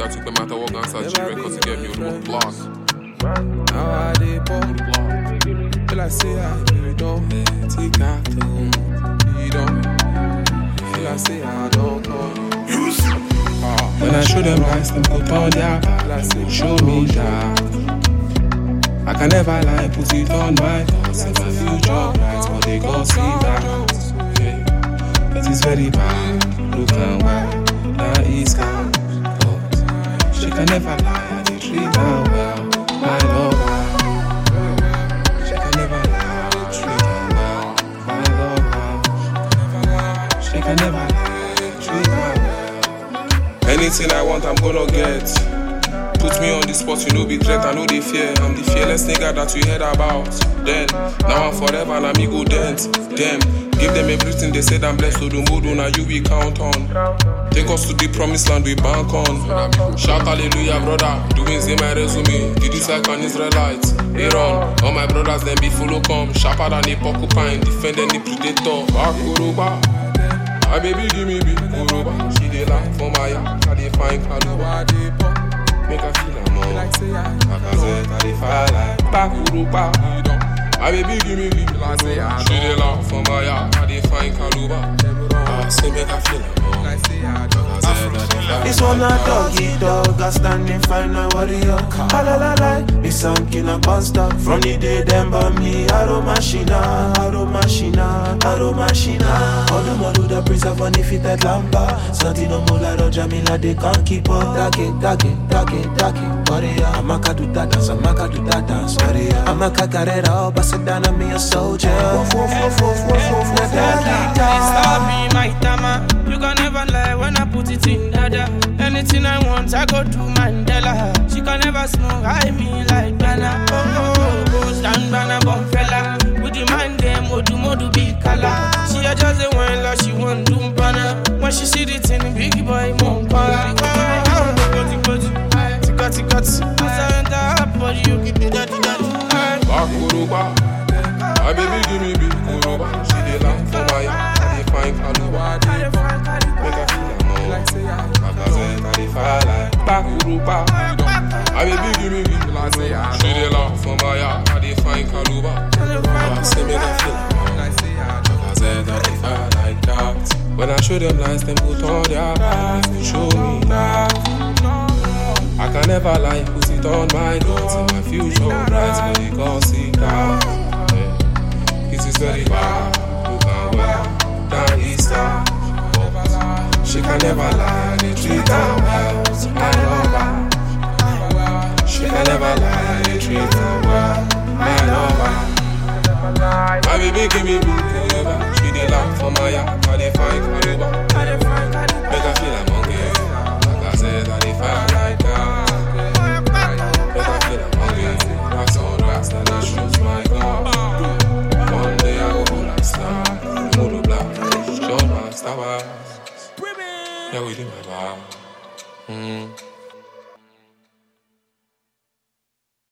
I took the matter what guns at G records to get me with the block. Now I did pop. Till I say I don't take after you don't. Till I say I don't call. When I show them lies, them put on their back. Show me that I can never lie, put it on my thoughts. In my future bright, but they gon' see that. Yeah. It is very bad, look and why that is calm. But she can never lie, I did treat her well. My lover, she can never lie, I did treat her well. My lover, she can never lie, I did treat her well. Anything I want, I'm gonna get. Put me on the spot, you know be threat, I know they fear. I'm the fearless nigga that you heard about. Then, now I'm forever and I'm go dent. Them, give them everything they said I'm blessed. So the mood now you we count on. Take us to the promised land we bank on. Shout hallelujah brother, doing in my resume. Did this like an Israelite. Aaron, all my brothers then be follow come. Sharper than a porcupine, defend any predator. Bakuruba, my baby give me big Kuruba. She dey laugh for my yard, I dey find Kaluba. Make her feel a more. Like say I dey fire like Bakuruba. My baby give me big Kuruba. She dey laugh for my yard, I dey find Kaluba. Say make her feel a more. Like say I this one a doggy dog, a standing fine a warrior. Ah la la la, me some killer monster. From the day them by me, Aro machina, Aro machina, Aro machina. All the model the preserve on the fitted lamba. Santino Mola Jamila, they can't keep up. Take it, warrior. Amaka do that dance, Amaka do that dance, warrior. Amaka carrera, but sit down on me a soldier. Stop me, my tama. You can never lie when I put it in dada. Anything I want, I go to Mandela. She can never smoke, I mean like Bana. Oh, stand Bana bomb fella. With the man them, modu big color. She a just a wine like she want doom Bana. When she see the thing, big boy, mom para. Tika. I enter her body, you give me daddy. Bakuruba, my baby give me big Kuruba. She dey laugh for my yard, I dey find Kaluba. Make her feel a more. Like say I dey fire like Bakuruba. My baby give me big Kuruba. She dey laugh for my yard, I dey find Kaluba. Say make her feel a more. Like say I dey fire like that. When I show them lies, them put on their back. Show me that I can never lie, put it on my notes. In my future bright, but they can't see that. Yeah. It is very bad, you can well, down Easter. She can never lie, they treat her well. I love her. She can never lie, they treat her well. I love her. My baby give me big Kuruba. She dey laugh for my yard, I dey find Kaluba. Make her feel like monkey. Like I said, I dey fire like that.